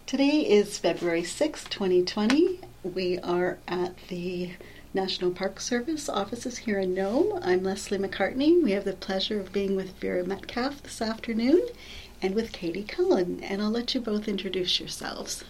Today is February 6, 2020. We are at the National Park Service offices here in Nome. I'm Leslie McCartney. We have the pleasure of being with Vera Metcalf this afternoon and with Katie Cullen. And I'll let you both introduce yourselves.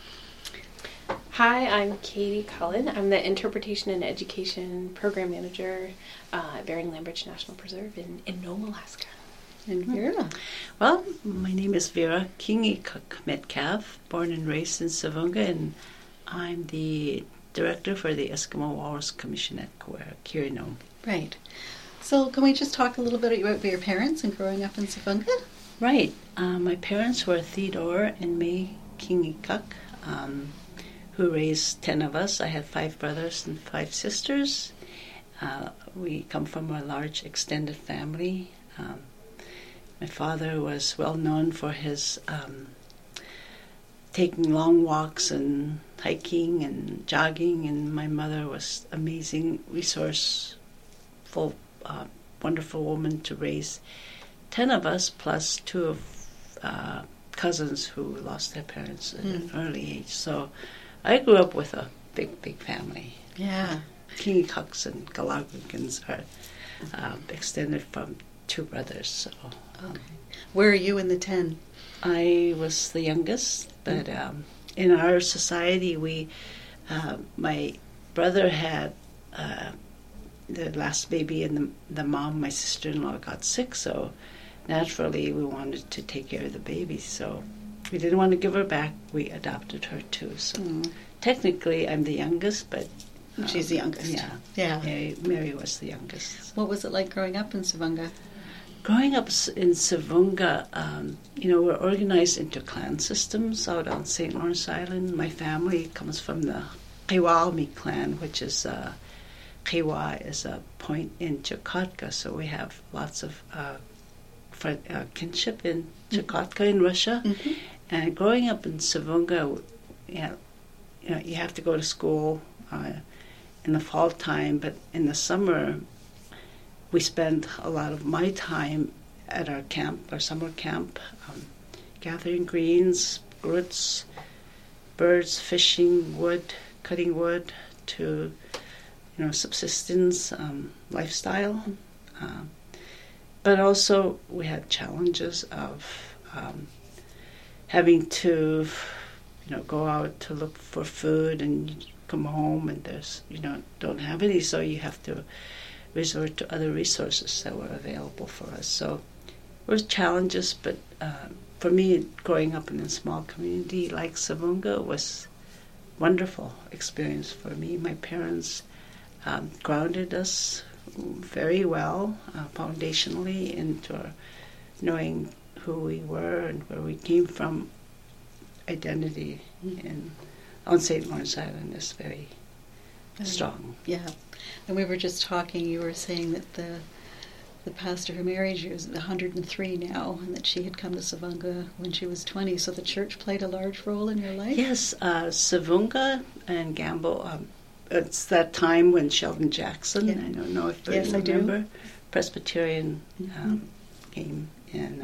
Hi, I'm Katie Cullen. I'm the Interpretation and Education Program Manager at Bering-Lambridge National Preserve in Nome, Alaska. And Vera? Well, my name is Vera Kingi-Cook Metcalf, born and raised in Savunga, and I'm the director for the Eskimo Walrus Commission at Kirinome. Right. So can we just talk a little bit about your parents and growing up in Savunga? Right. My parents were Theodore and May Kingi-Cook, who raised 10 of us. I have 5 brothers and 5 sisters. We come from a large extended family. My father was well known for his taking long walks and hiking and jogging, and my mother was amazing, resourceful, wonderful woman to raise 10 of us, plus 2 of cousins who lost their parents at an early age. So I grew up with a big family. Yeah. Kingi-Cooks and Galagans are extended from 2 brothers. So, okay. Where are you in the 10? I was the youngest, but in our society, my brother had the last baby, and the mom, my sister-in-law, got sick, so naturally we wanted to take care of the baby, so we didn't want to give her back. We adopted her too, so technically I'm the youngest, but she's the youngest. Yeah. Mary was the youngest. What was it like growing up in Savunga? Growing up in Savunga, we're organized into clan systems out on St. Lawrence Island. My family comes from the Qiwalmi clan, which is Qiwa is a point in Chukotka, so we have lots of kinship in Chukotka in Russia. Mm-hmm. And growing up in Savunga, you have to go to school in the fall time, but in the summer we spend a lot of my time at our camp, our summer camp, gathering greens, roots, birds, fishing, wood, cutting wood, to subsistence, lifestyle. But also we had challenges of having to go out to look for food, and you come home and there's don't have any, so you have to resort to other resources that were available for us. So there were challenges, but for me, growing up in a small community like Savunga was a wonderful experience for me. My parents grounded us very well, foundationally, into our knowing who we were and where we came from. Identity on St. Lawrence Island is very strong. Yeah. And we were just talking, you were saying that the pastor who married you is 103 now, and that she had come to Savunga when she was 20, so the church played a large role in your life? Yes, Savunga and Gamble, it's that time when Sheldon Jackson, I don't know if you remember, Presbyterian came in,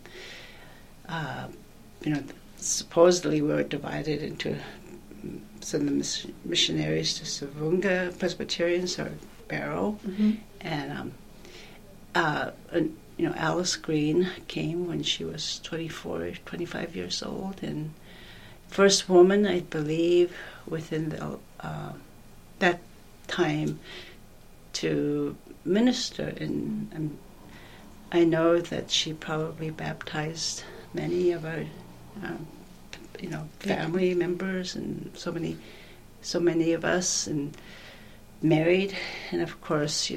supposedly we were divided into some of the missionaries to Savunga Presbyterians or Barrow, and Alice Green came when she was 25 years old, and first woman, I believe, within that time to minister, and I know that she probably baptized many of our family members, and so many of us, and married, and of course,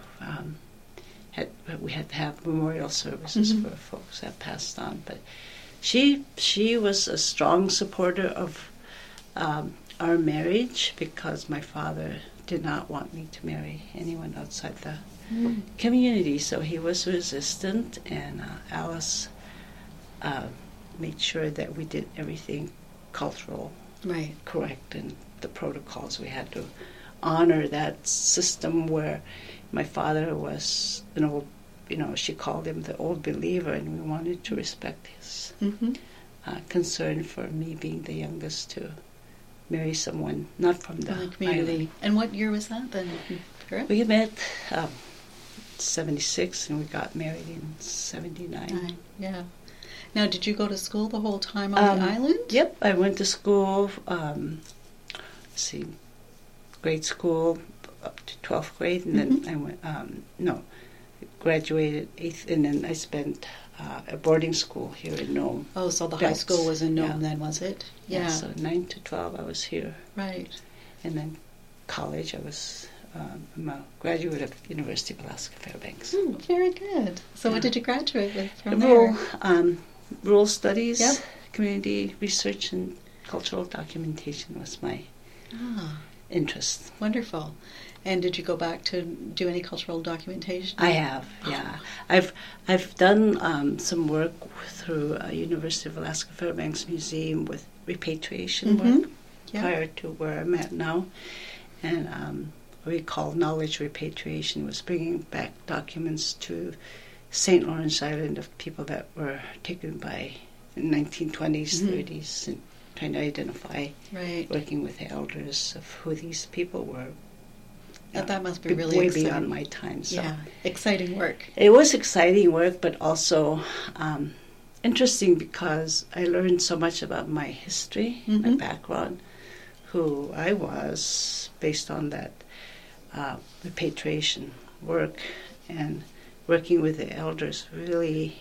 we had to have memorial services for folks that passed on. But she was a strong supporter of our marriage, because my father did not want me to marry anyone outside the community, so he was resistant, and Alice made sure that we did everything cultural, correct, and the protocols. We had to honor that system where my father was an old, she called him the old believer, and we wanted to respect his concern for me being the youngest to marry someone not from the community. island. And what year was that then? Correct? We met 76 and we got married in 79. Yeah. Now, did you go to school the whole time on the island? Yep, I went to school, grade school up to 12th grade, and then I went, graduated 8th, and then I spent a boarding school here in Nome. Oh, so the high school was in Nome then, was it? Yeah, so 9 to 12 I was here. Right. And then college, I was I'm a graduate of University of Alaska Fairbanks. Very good. So what did you graduate with from Rural, there? Rural Studies, Yep. Community Research, and Cultural Documentation was my interest. Wonderful. And did you go back to do any cultural documentation? I have, yeah. I've done some work through University of Alaska Fairbanks Museum with repatriation work prior to where I'm at now. And we call knowledge repatriation was bringing back documents to St. Lawrence Island of people that were taken by in 1920s, 30s, and trying to identify, working with the elders of who these people were. That must be really way exciting. beyond my time. So. Yeah, exciting work. It was exciting work, but also interesting because I learned so much about my history, my background, who I was based on that repatriation work, and working with the elders really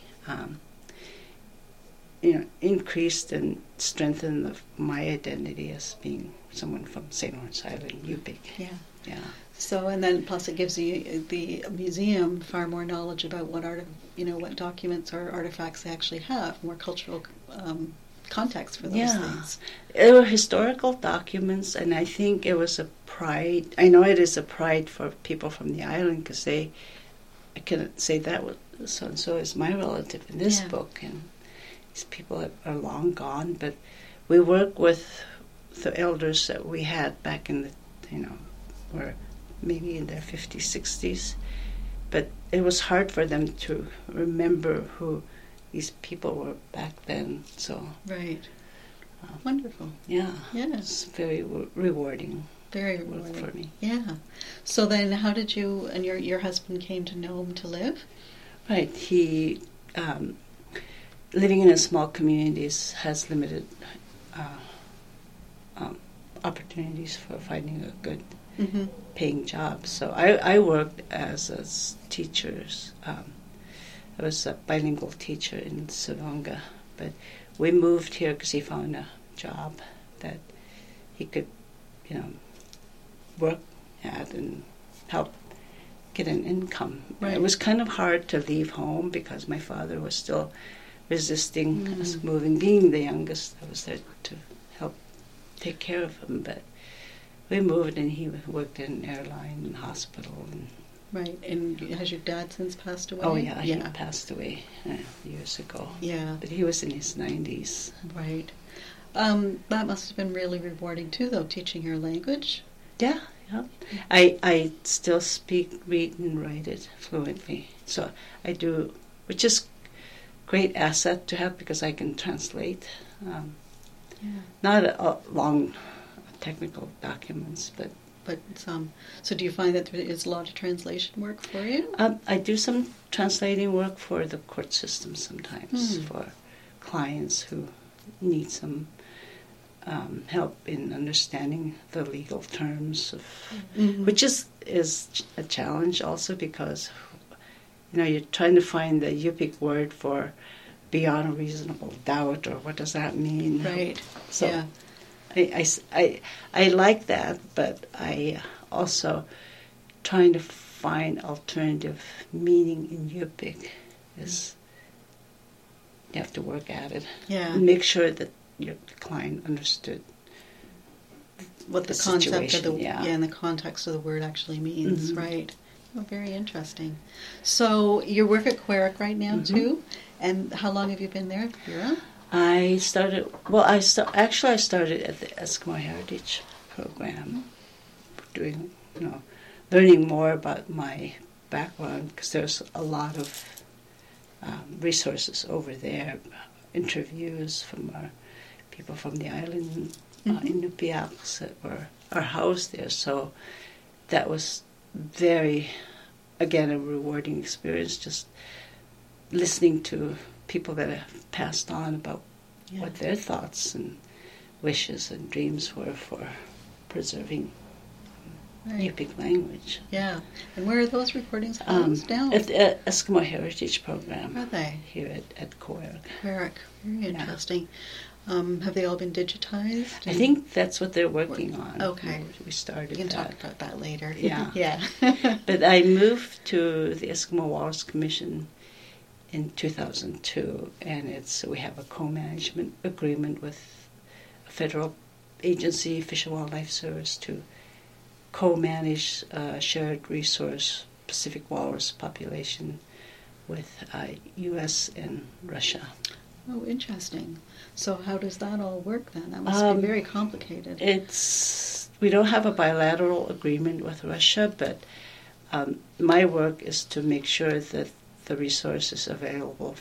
increased and strengthened my identity as being someone from St. Lawrence Island, Yupik. Yeah. Yeah. So, and then plus it gives you the museum far more knowledge about what what documents or artifacts they actually have, more cultural context for those things. They were historical documents, and I think it was a pride. I know it is a pride for people from the island because I can say that so and so is my relative in this book, and these people are long gone. But we work with the elders that we had back in the, were maybe in their 50s, 60s, but it was hard for them to remember who these people were back then. So wonderful. Yeah, yeah, it's very rewarding. Very rewarding for me. Yeah. So then, how did you and your husband came to Nome to live? Right. He living in a small communities has limited opportunities for finding a good paying job. So I worked as a teacher. I was a bilingual teacher in Savonga, but we moved here because he found a job that he could, work at and help get an income. Right. It was kind of hard to leave home because my father was still resisting us moving. Being the youngest, I was there to help take care of him, but we moved, and he worked in an airline and hospital. Right, and has your dad since passed away? Oh, yeah, he passed away years ago. Yeah. But he was in his 90s. Right. That must have been really rewarding, too, though, teaching your language. Yeah. I still speak, read, and write it fluently. So I do, which is great asset to have because I can translate. Not a long technical documents, but some. So do you find that there is a lot of translation work for you? I do some translating work for the court system sometimes for clients who need some help in understanding the legal terms of, which is a challenge also because you're trying to find the Yupik word for beyond a reasonable doubt, or what does that mean? Right. So yeah. I like that, but I also trying to find alternative meaning in Yupik is you have to work at it. Yeah. And make sure that your client understood what the concept situation, of and the context of the word actually means, right? Oh, very interesting. So you work at Queric right now too, and how long have you been there, Vera? I started at the Eskimo Heritage Program, doing, learning more about my background because there's a lot of resources over there interviews from our people from the island, Mhm. Inupiats that are housed there. So that was very, again, a rewarding experience, just listening to people that have passed on about Yeah. what their thoughts and wishes and dreams were for preserving Right. Yupik language. Yeah. And where are those recordings housed now? At the Eskimo Heritage Program Are they? here at Coag. Eric, very interesting. Have they all been digitized? I think that's what they're working on. Okay. We started We can that. talk about that later. Yeah. Yeah. But I moved to the Eskimo Walrus Commission in 2002, and we have a co-management agreement with a federal agency, Fish and Wildlife Service, to co-manage shared resource Pacific walrus population with U.S. and Russia. Oh, interesting. So how does that all work then? That must be very complicated. We don't have a bilateral agreement with Russia, but my work is to make sure that the resource is available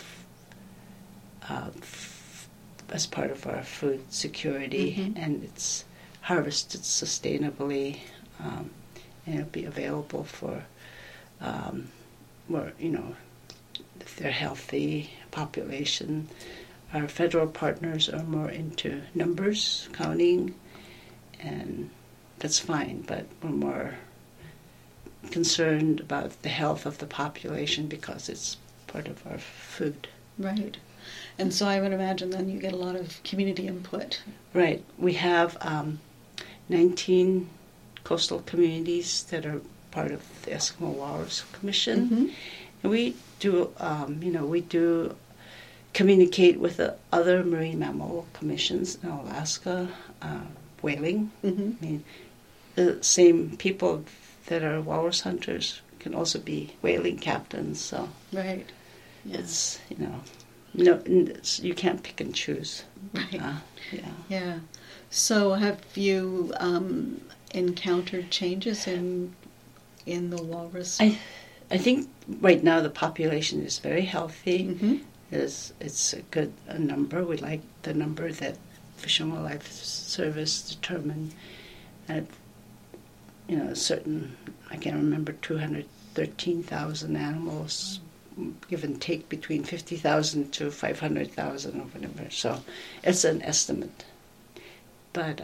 as part of our food security, Mhm. and it's harvested sustainably, and it'll be available for more, if they're healthy population. Our federal partners are more into numbers, counting, and that's fine, but we're more concerned about the health of the population because it's part of our food. Right. And so I would imagine then you get a lot of community input. Right. We have 19 coastal communities that are part of the Eskimo Walrus Commission. Mm-hmm. And we do, we do communicate with the other marine mammal commissions in Alaska, whaling. Mm-hmm. I mean, the same people that are walrus hunters can also be whaling captains. So Right. Yeah. it's, you can't pick and choose. Right. Yeah. Yeah. So have you encountered changes in the walrus? I think right now the population is very healthy. Mm-hmm. It's a good number. We like the number that Fish and Wildlife Service determined at certain, I can't remember, 213,000 animals, give and take between 50,000 to 500,000 or whatever. So it's an estimate. But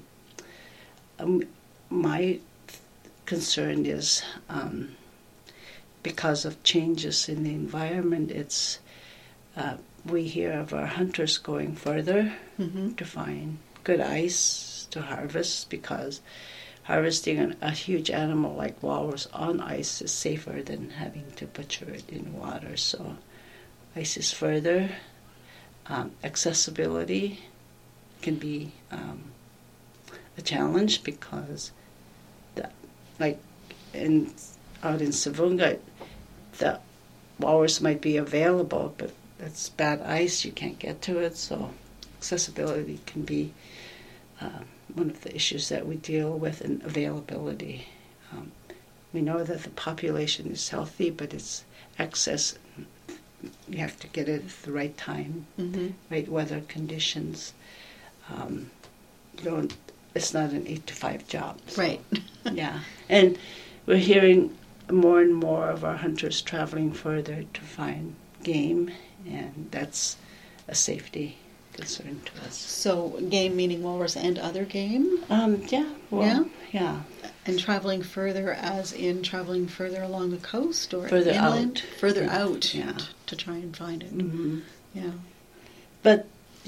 my concern is because of changes in the environment, we hear of our hunters going further Mm-hmm. to find good ice to harvest, because harvesting a huge animal like walrus on ice is safer than having to butcher it in water. So ice is further. Accessibility can be a challenge because, out in Savunga, the walrus might be available, but it's bad ice, you can't get to it, so accessibility can be one of the issues that we deal with, and availability. We know that the population is healthy, but it's access. You have to get it at the right time, Mm-hmm. right weather conditions. It's not an 8-to-5 job. So, Right. yeah, and we're hearing more and more of our hunters traveling further to find game, and that's a safety concern to us. So game meaning walrus and other game? Yeah. And traveling further as in traveling further along the coast or Further inland? out. Further out Yeah. to try and find it. Mm-hmm. Yeah. But,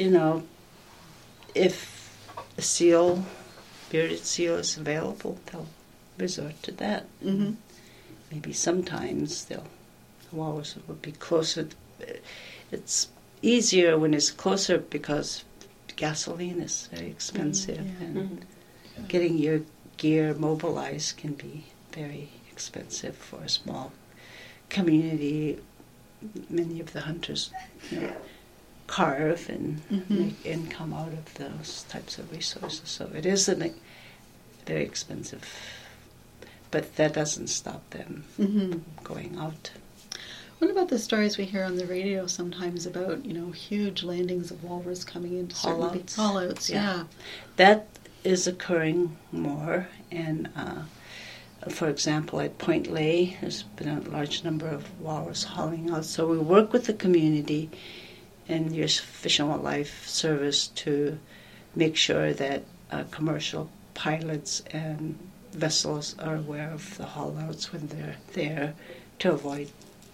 if a bearded seal is available, they'll resort to that. Mm-hmm. Maybe sometimes the walrus will be closer. It's easier when it's closer because gasoline is very expensive, Yeah. and getting your gear mobilized can be very expensive for a small community. Many of the hunters carve and make income out of those types of resources. So it is very expensive, but that doesn't stop them Mm-hmm. going out. What about the stories we hear on the radio sometimes about, huge landings of walrus coming into certain haul-outs? Yeah. That is occurring more, and for example, at Point Lay, there's been a large number of walrus hauling out. So we work with the community and your Fish and Wildlife Service to make sure that commercial pilots and vessels are aware of the haul-outs when they're there, to avoid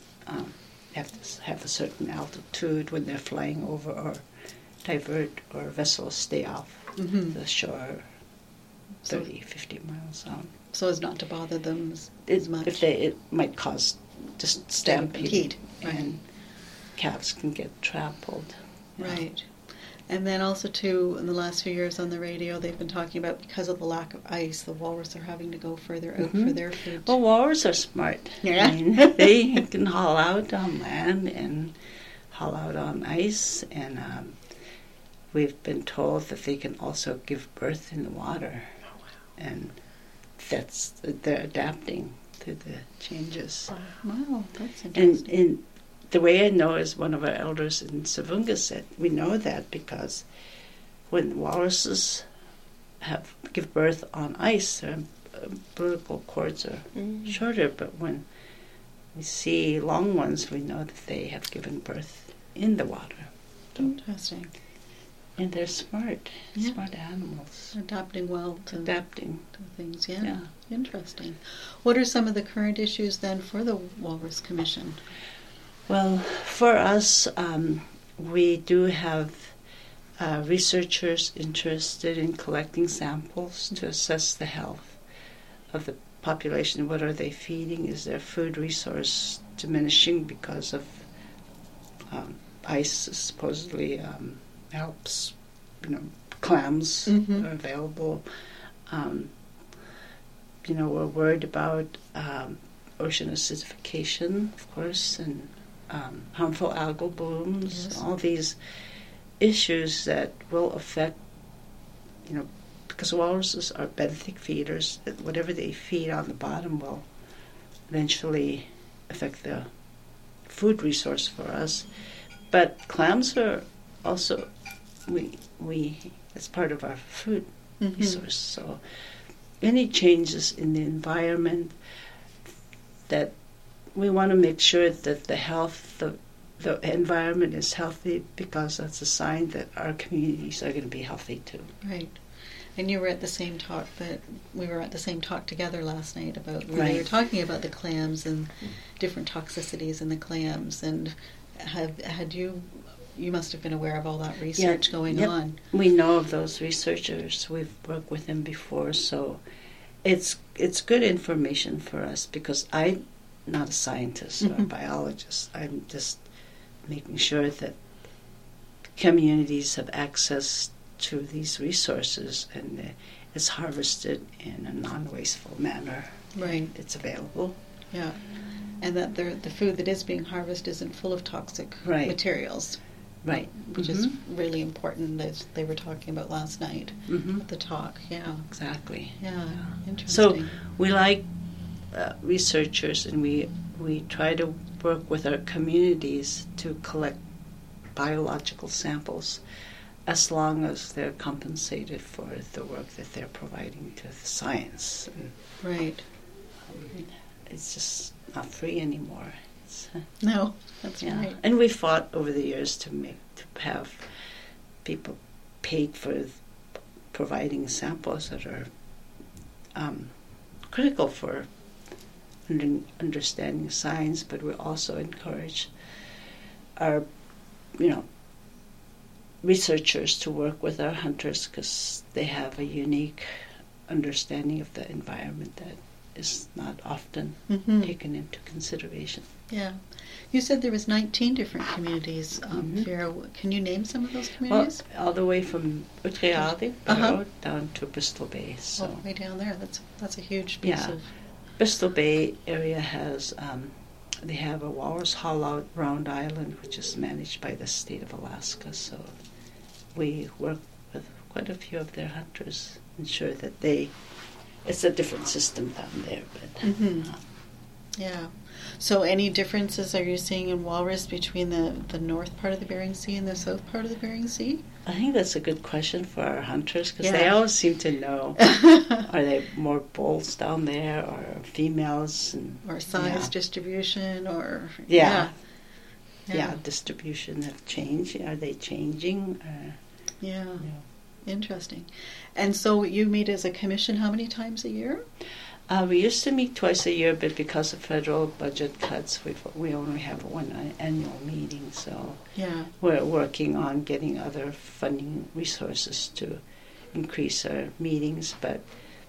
have a certain altitude when they're flying over, or divert, or vessels stay off the shore 30, 50 miles out. So as not to bother them as much. It might cause just stampede. Right. And calves can get trampled. Right. And then also, too, in the last few years on the radio, they've been talking about, because of the lack of ice, the walrus are having to go further out for their food. Well, walrus are smart. Yeah. I mean, they can haul out on land and haul out on ice. And we've been told that they can also give birth in the water. Oh, wow. And they're adapting to the changes. Wow, that's interesting. And the way I know is one of our elders in Savunga said, we know that because when walruses give birth on ice, their umbilical cords are shorter, but when we see long ones, we know that they have given birth in the water. So, interesting. and they're smart animals. Adapting well to things, Yeah. Interesting. What are some of the current issues then for the Walrus Commission? Well, for us, we do have researchers interested in collecting samples to assess the health of the population. What are they feeding? Is their food resource diminishing because of ice supposedly helps, clams are available. We're worried about ocean acidification, of course, and harmful algal blooms, all these issues that will affect, because walruses are benthic feeders, that whatever they feed on the bottom will eventually affect the food resource for us. But clams are also, it's part of our food resource. So any changes in the environment, that we want to make sure that the environment is healthy, because that's a sign that our communities are going to be healthy too. Right. And you were at the same talk we were at the same talk together last night about where they were talking about the clams and different toxicities in the clams. And you must have been aware of all that research going on. We know of those researchers. We've worked with them before, so it's good information for us, because I'm not a scientist or a biologist. I'm just making sure that communities have access to these resources and it's harvested in a non-wasteful manner. Right. It's available. Yeah. And that the food that is being harvested isn't full of toxic materials. Right. Which is really important, as they were talking about last night at the talk. Yeah. Exactly. Yeah. Interesting. So we like researchers, and we try to work with our communities to collect biological samples, as long as they're compensated for the work that they're providing to the science. And, right. It's just not free anymore. No, that's right. And we fought over the years to have people paid for providing samples that are critical for understanding science, but we also encourage our, researchers to work with our hunters, because they have a unique understanding of the environment that is not often taken into consideration. Yeah. You said there was 19 different communities. Vera, can you name some of those communities? Well, all the way from Utrecht down to Bristol Bay. So way down there. That's a huge piece of... Bristol Bay area has, they have a walrus haul-out Round Island, which is managed by the state of Alaska. So we work with quite a few of their hunters, ensure that it's a different system down there. But Yeah. So any differences are you seeing in walrus between the north part of the Bering Sea and the south part of the Bering Sea? I think that's a good question for our hunters because Yeah. they always seem to know. Are they more bulls down there or females? Or size Yeah. distribution or... Yeah. Yeah. Yeah, distribution have changed. Are they changing? Yeah. Yeah. Interesting. And so you meet as a commission how many times a year? We used to meet twice a year, but because of federal budget cuts, we only have one annual meeting. So Yeah. we're working on getting other funding resources to increase our meetings. But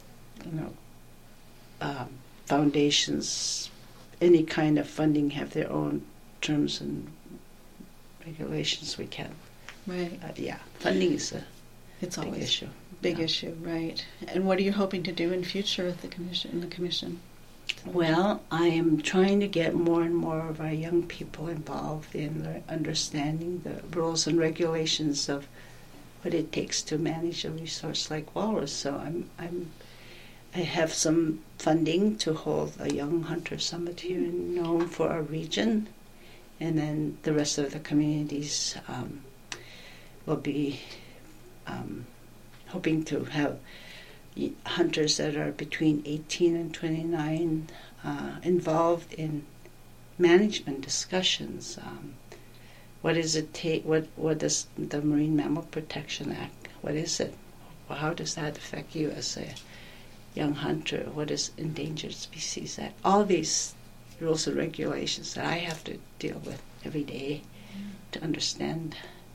foundations, any kind of funding, have their own terms and regulations. We can't. Right. Funding is a It's big always issue. big Yeah. issue, right? And what are you hoping to do in future with the commission? Well, I am trying to get more and more of our young people involved in understanding the rules and regulations of what it takes to manage a resource like walrus. So I have some funding to hold a young hunter summit here in Nome for our region, and then the rest of the communities will be hoping to have hunters that are between 18 and 29 involved in management discussions. What does it take? What does the Marine Mammal Protection Act? What is it? How does that affect you as a young hunter? What is Endangered Species Act? All these rules and regulations that I have to deal with every day to understand.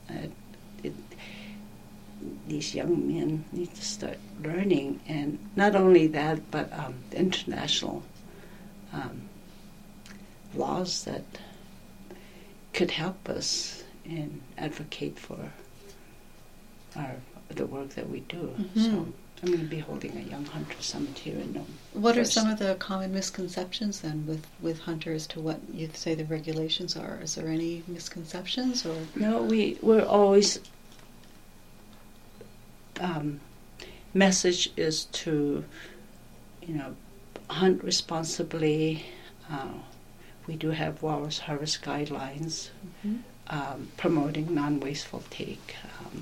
These young men need to start learning, and not only that, but the international laws that could help us and advocate for the work that we do. Mm-hmm. So I'm going to be holding a Young Hunter Summit here in Nome. What first. are some of the common misconceptions then with hunters to what you say the regulations are? Is there any misconceptions or? No, we're always message is to hunt responsibly. We do have walrus harvest guidelines promoting non-wasteful take.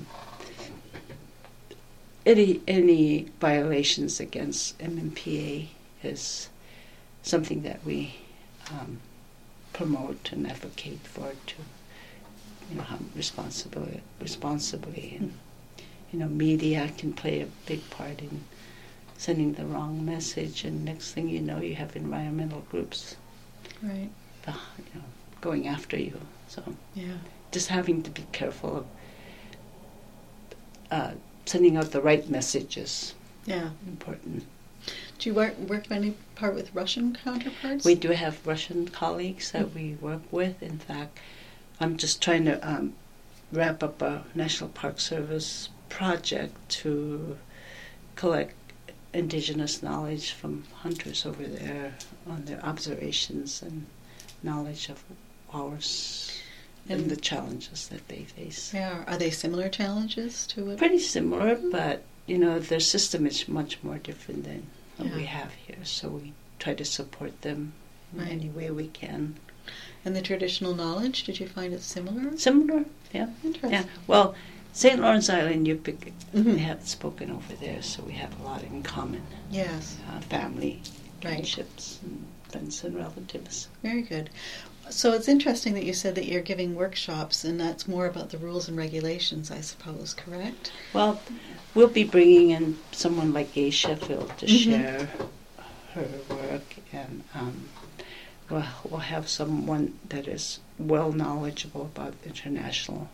Any violations against MMPA is something that we promote and advocate for to hunt responsibly. And media can play a big part in sending the wrong message, and next thing you know, you have environmental groups Right. going after you. So Yeah. just having to be careful of sending out the right messages. Yeah. Important. Do you work any part with Russian counterparts? We do have Russian colleagues that we work with. In fact, I'm just trying to wrap up a National Park Service project to collect indigenous knowledge from hunters over there on their observations and knowledge of walrus and the challenges that they face. Yeah. Are they similar challenges to it? Pretty similar, but their system is much more different than what we have here. So we try to support them in Right. any way we can. And the traditional knowledge, did you find it similar? Similar, yeah. Interesting. Yeah. Well, St. Lawrence Island, Yupik, Mhm. we have spoken over there, so we have a lot in common. Yes. Family, Right. friendships, and friends and relatives. Very good. So it's interesting that you said that you're giving workshops, and that's more about the rules and regulations, I suppose, correct? Well, we'll be bringing in someone like Gay Sheffield to share her work, and we'll have someone that is well knowledgeable about international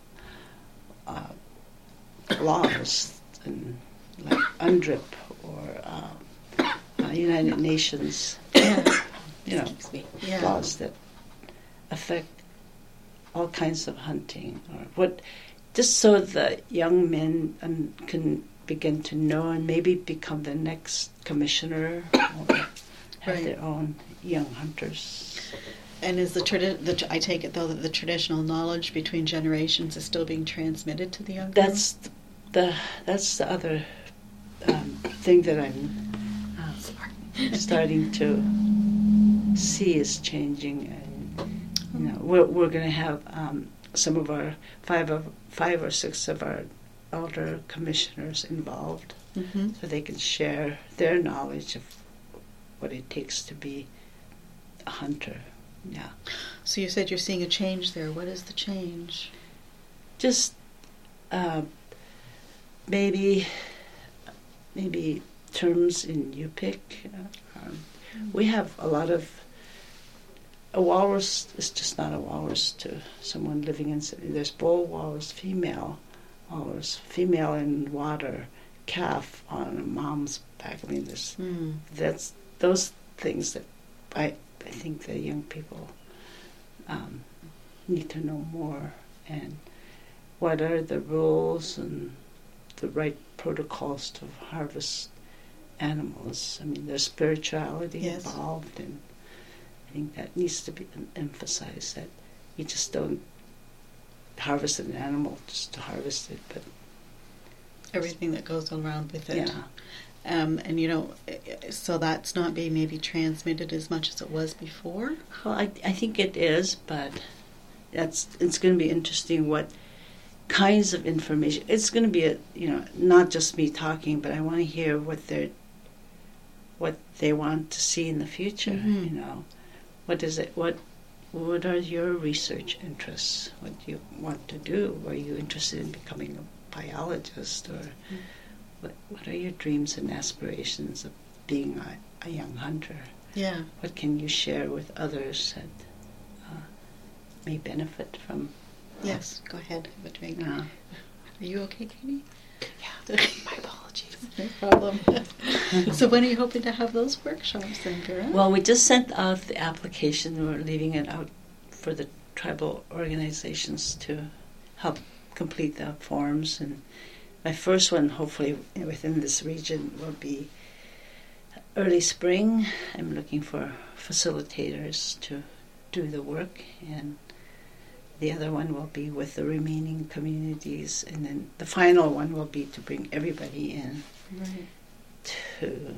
laws, and like UNDRIP or United Nations, Excuse me. Yeah. laws that affect all kinds of hunting, or what, just so the young men can begin to know and maybe become the next commissioner or have Right. their own young hunters. And is I take it though that the traditional knowledge between generations is still being transmitted to the young people? That's the other thing that I'm starting to sea is changing, and we're going to have some of our five or six of our elder commissioners involved, so they can share their knowledge of what it takes to be a hunter. Yeah. So you said you're seeing a change there. What is the change? Just maybe terms in Yupik. We have a lot of. A walrus is just not a walrus to someone living in. There's bull walrus, female in water, calf on a mom's back. I mean, that's those things that I think the young people need to know more, and what are the rules and the right protocols to harvest animals. I mean, there's spirituality involved, and I think that needs to be emphasized, that you just don't harvest an animal just to harvest it, but everything that goes around with it. Yeah. And so that's not being maybe transmitted as much as it was before? Well, I think it is, but it's going to be interesting what kinds of information. It's going to be not just me talking, but I want to hear what they want to see in the future. What is it? What are your research interests? What do you want to do? Are you interested in becoming a biologist, or what are your dreams and aspirations of being a young hunter? Yeah. What can you share with others that may benefit from? Yes, go ahead. Have a drink. Are you okay, Katie? Yeah. My apologies. No problem. So when are you hoping to have those workshops then, Vera? Well, we just sent out the application. We're leaving it out for the tribal organizations to help complete the forms. And my first one, hopefully within this region, will be early spring. I'm looking for facilitators to do the work, and the other one will be with the remaining communities, and then the final one will be to bring everybody in. Right. To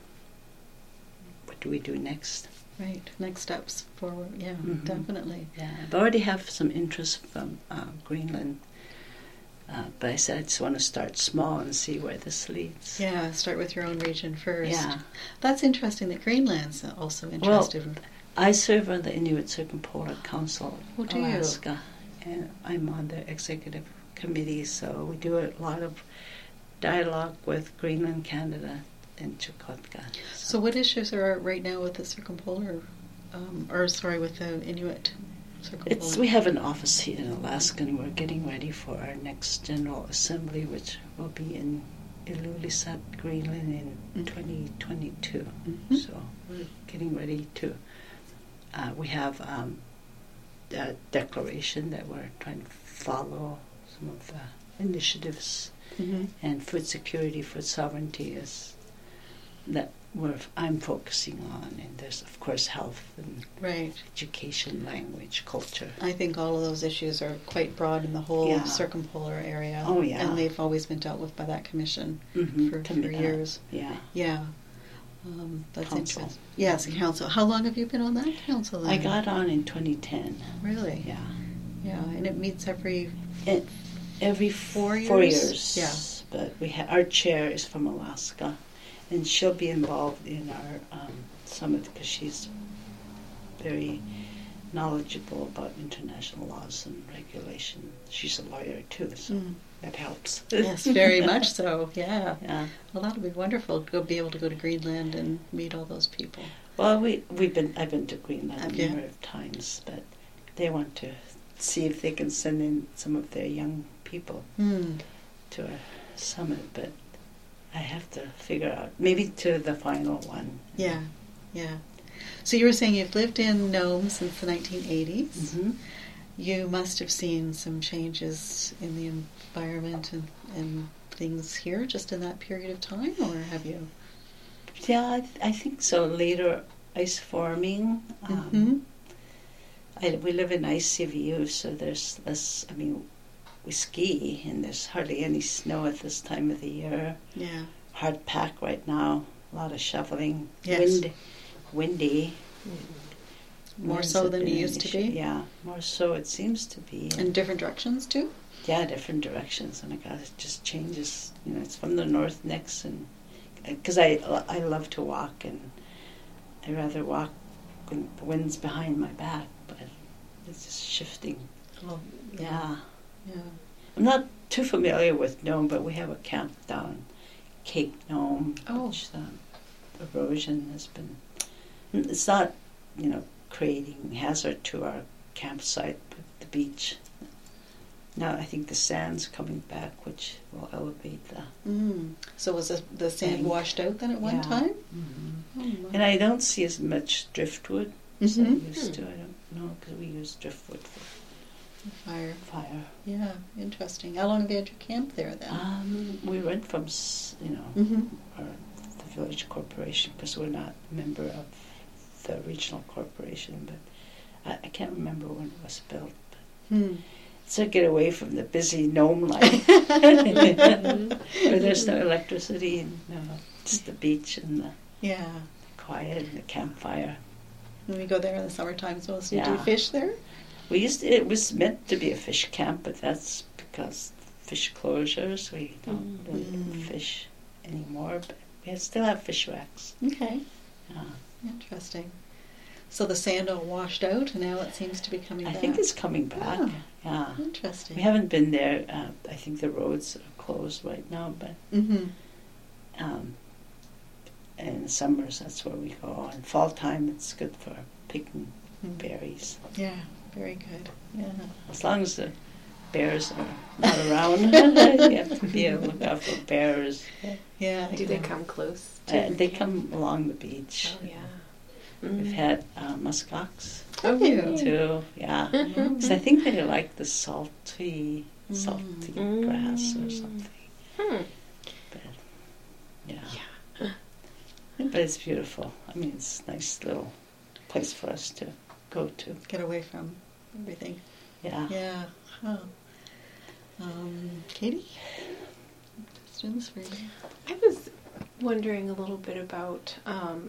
what do we do next? Right, next steps forward. Yeah, definitely. Yeah, I already have some interest from Greenland, but I said I just want to start small and see where this leads. Yeah, start with your own region first. Yeah. That's interesting that Greenland's also interested. Well, I serve on the Inuit Circumpolar Council of Alaska, and I'm on the executive committee, so we do a lot of dialogue with Greenland, Canada, and Chukotka. So what issues are right now with the Circumpolar, with the Inuit Circumpolar? We have an office here in Alaska, and we're getting ready for our next General Assembly, which will be in Ilulissat, Greenland in 2022. So we're getting ready to... we have a declaration that we're trying to follow some of the initiatives, and food security, food sovereignty is that I'm focusing on, and there's of course health and education, language, culture. I think all of those issues are quite broad in the whole circumpolar area. Oh yeah, and they've always been dealt with by that commission for years. Yeah. That's council. interesting. Yes, council. How long have you been on that council then? I got on in 2010. Really? Yeah. Yeah, and it meets every 4 years. Yeah. But our chair is from Alaska, and she'll be involved in our summit because she's very knowledgeable about international laws and regulation. She's a lawyer too, so that helps. Yes, very much so. Yeah. Yeah. Well, that'll be wonderful to be able to go to Greenland and meet all those people. Well, I've been to Greenland a number of times, but they want to see if they can send in some of their young people to our summit, but I have to figure out, maybe to the final one. Yeah. So you were saying you've lived in Nome since the 1980s. Mm-hmm. You must have seen some changes in the environment and things here just in that period of time, or have you? Yeah, I think so. Later ice forming. We live in Icy View, so there's less, we ski, and there's hardly any snow at this time of the year. Yeah. Hard pack right now, a lot of shoveling. Yes. Windy. More so than it used to be? Yeah, more so it seems to be. In different directions too? Yeah, different directions. Oh my God, it just changes. It's from the north next, and because I love to walk, and I rather walk when the wind's behind my back, but it's just shifting. Oh, Yeah. yeah. I'm not too familiar with Nome, but we have a camp down Cape Nome, which the erosion has been. It's not, creating hazard to our campsite, but the beach. Now I think the sand's coming back, which will elevate the. So was the sand washed out then at one time? Mm-hmm. Oh, and I don't see as much driftwood as I used to. I don't know, because we use driftwood for fire. Yeah, interesting. How long have you had your camp there then? We went from, the village corporation, because we're not a member of the regional corporation, but I can't remember when it was built. So get away from the busy Nome life, where there's no electricity, and just the beach and the quiet and the campfire. When we go there in the summertime, so do you fish there? It was meant to be a fish camp, but that's because fish closures, we don't really fish anymore, but we still have fish racks. Okay. Yeah. Interesting. So the sand all washed out, and now it seems to be coming back. I think it's coming back. Oh, yeah. Interesting. We haven't been there. I think the roads are closed right now, but in the summers that's where we go. In fall time, it's good for picking berries. Yeah, very good. Yeah. As long as the bears are not around, you have to be able to look out for bears. Yeah. Do they come close? They come along the beach. Oh, yeah. We've had muskox too. Yeah. Because I think they like the salty grass or something. But but it's beautiful. I mean, it's a nice little place for us to go to. Get away from everything. Yeah. Yeah. Oh. Katie? Questions for you? I was wondering a little bit about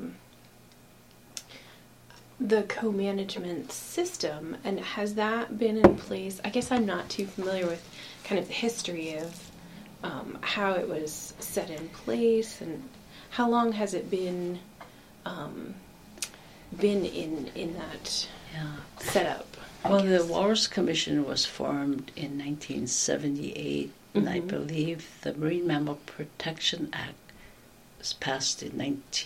the co-management system, and has that been in place? I guess I'm not too familiar with kind of the history of how it was set in place, and how long has it been in that setup? Well, the Walrus Commission was formed in 1978, and I believe the Marine Mammal Protection Act was passed in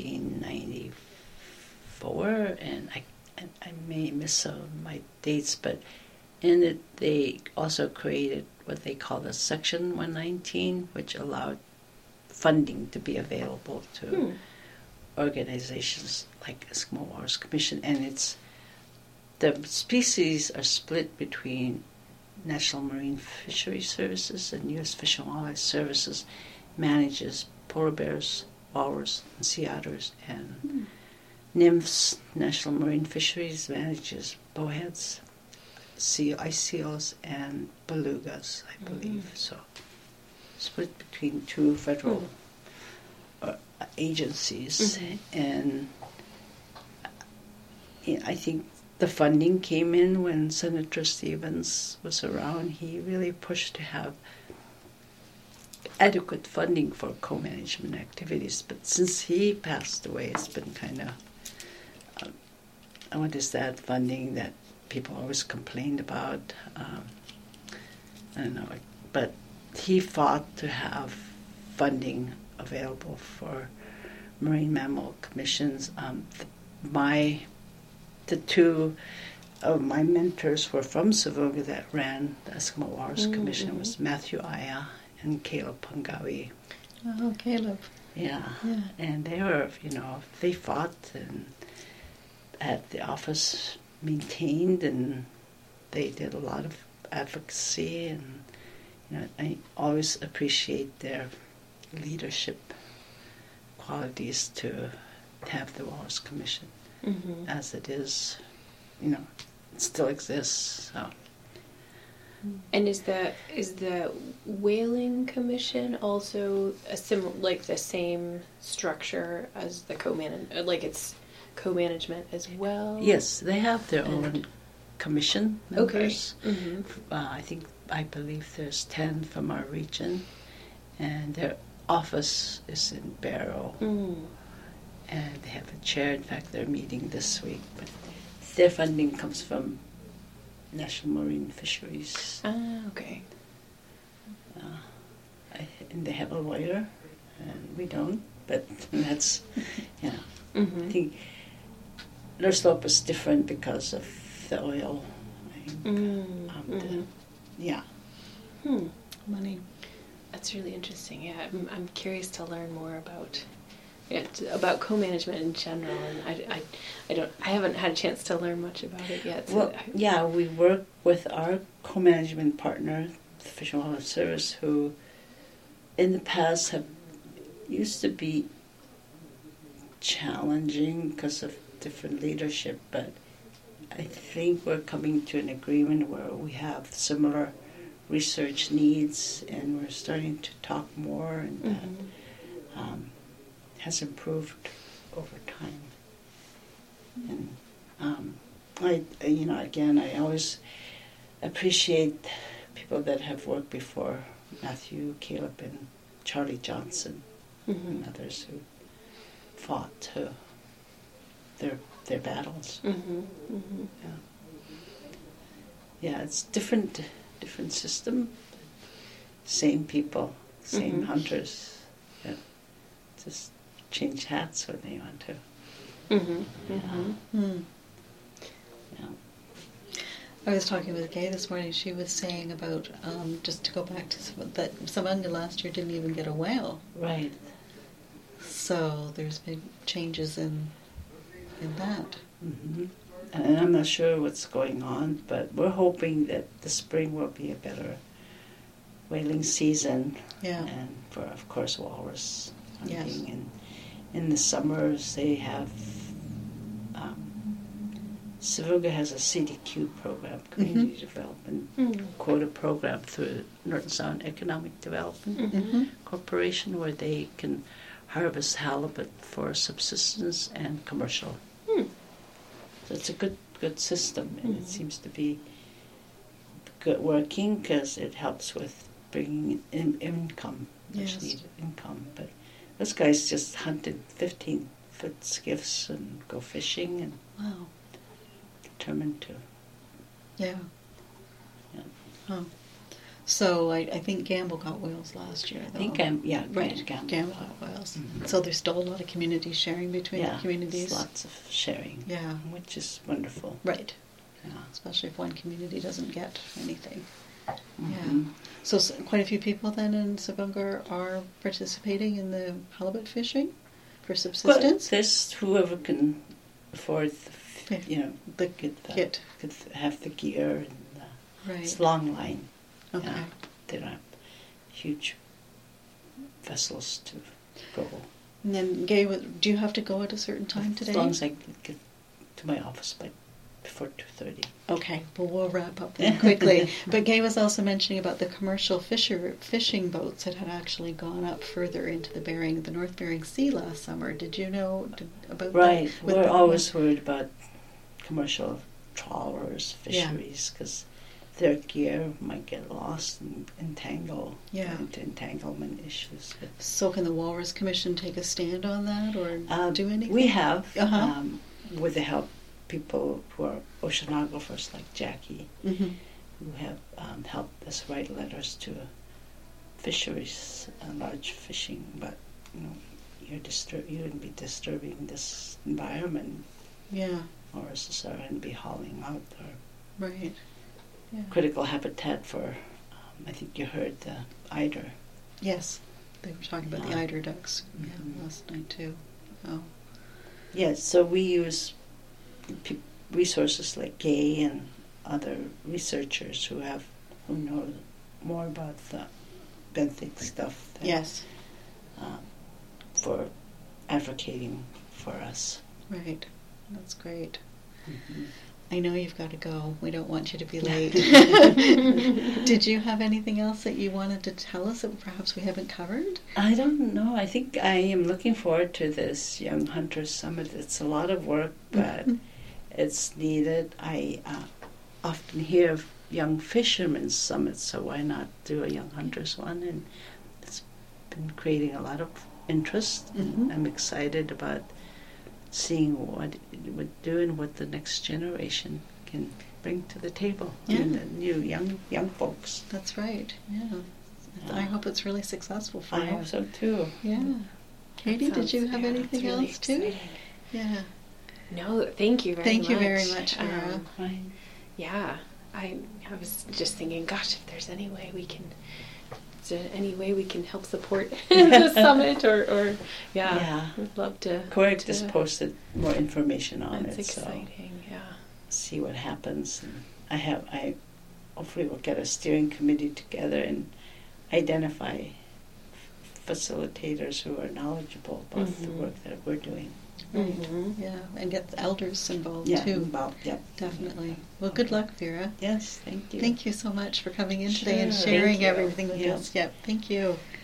1994, and I may miss some of my dates, but in it they also created what they call the Section 119, which allowed funding to be available to organizations like Eskimo Walrus Commission, and the species are split between National Marine Fisheries Services and U.S. Fish and Wildlife Services manages polar bears, walrus, and sea otters, and NMFS, National Marine Fisheries, manages bowheads, ice seals, and belugas, I believe. So split between two federal agencies, and I think the funding came in when Senator Stevens was around. He really pushed to have adequate funding for co-management activities, but since he passed away, it's been kind of what is that funding that people always complained about? I don't know, but he fought to have funding available for marine mammal commissions. The two of my mentors were from Savuga that ran the Eskimo Walrus Commission. Was Matthew Aya and Caleb Pungawi. Oh, Caleb. Yeah. And they were, they fought and had the office maintained, and they did a lot of advocacy, and I always appreciate their leadership qualities to have the Walrus Commission as it is, it still exists. So. And is the Whaling Commission also a the same structure as the co-management? Like it's co-management as well? Yes, they have their And- own commission Okay. members. Mm-hmm. I believe there's 10 from our region, and their office is in Barrow, Mm. and they have a chair. In fact, they're meeting this week, but their funding comes from National Marine Fisheries, Ah, okay. and they have a lawyer, and we don't. But that's, yeah. Mm-hmm. I think their slope is different because of the oil. I think. Mm-hmm. Yeah. Money. That's really interesting. Yeah, I'm curious to learn more about about co-management in general, and I haven't had a chance to learn much about it yet. So Well, yeah, we work with our co-management partner, the Fish and Wildlife Service, who in the past have used to be challenging because of different leadership, but I think we're coming to an agreement where we have similar research needs, and we're starting to talk more, and that has improved over time. And I always appreciate people that have worked before, Matthew, Caleb, and Charlie Johnson, and others who fought their battles. Yeah, it's different system, same people, same hunters. Yeah, just change hats when they want to. Yeah. I was talking with Gay this morning. She was saying about, just to go back to that Samanga last year didn't even get a whale. Right. So there's been changes in that. Mm-hmm. And I'm not sure what's going on, but we're hoping that the spring will be a better whaling season. Yeah. And for, of course, walrus hunting. Yes. And in the summers, they have Savuga has a CDQ program, Community Development Quota Program, through Northern Sound Economic Development Corporation, where they can harvest halibut for subsistence and commercial. So it's a good system, and it seems to be good working because it helps with bringing in income, much Yes. needed income. But those guys just hunted 15-foot skiffs and go fishing and Wow. determined to. Yeah. Yeah. Oh. So I think Gamble got whales last year, though. I think Right, Gamble. Gamble got whales. Mhm. So there's still a lot of community sharing between the communities. there's lots of sharing, Yeah. which is wonderful. Right. Yeah. Especially if one community doesn't get anything. Mhm. So quite a few people then in Savunga are participating in the halibut fishing for Well, subsistence? there's whoever can afford, The could have the gear, and Right. it's long line. Okay. Yeah. They don't have huge vessels to go. And then, Gay, do you have to go at a certain time today? As long as I get to my office before 2:30. Okay, well, we'll wrap up then quickly. But Gay was also mentioning about the commercial fishing boats that had actually gone up further into the North Bering Sea last summer. Did you know about Right. that? With We're the- always worried about commercial trawlers, Yeah. fisheries, because their gear might get lost and Yeah. into entanglement issues. But, So can the Walrus Commission take a stand on that or do anything? we have, Uh-huh. with the help people who are oceanographers like Jackie, Mm-hmm. who have helped us write letters to fisheries, large fishing, but you would be disturbing this environment. Yeah, Walruses are going to be hauling out their right. Yeah. critical habitat for, I think you heard the eider. Yes, they were talking about the Yeah. eider ducks Mhm. last night too. Oh, Yes, so we use resources like Gay and other researchers who know more about the benthic stuff than, yes, for advocating for us. right. That's great. Mhm. I know you've got to go. We don't want you to be late. Did you have anything else that you wanted to tell us that perhaps we haven't covered? I don't know. I think I am looking forward to this Young Hunters Summit. It's a lot of work, but it's needed. I often hear of Young Fishermen's Summits, so why not do a Young Hunters one? And it's been creating a lot of interest. And I'm excited about seeing what it would do and what the next generation can bring to the table. And the new young folks. That's right. Yeah. I hope it's really successful for you. I hope so too. Yeah. Katie, did you have anything really else too? exciting. Yeah. No, thank you very much. Thank you very much, Vera. Yeah, I was just thinking, gosh, if there's any way we can, is there any way we can help support the summit, or we'd love to. Correct just posted more information on That's it. exciting. So see what happens. And I hopefully we'll get a steering committee together and identify facilitators who are knowledgeable about the work that we're doing. Right. Yeah, and get the elders involved too. Definitely. Well, good luck, Vera. Yes, thank you. Thank you so much for coming in today and sharing everything with us. Yep, thank you.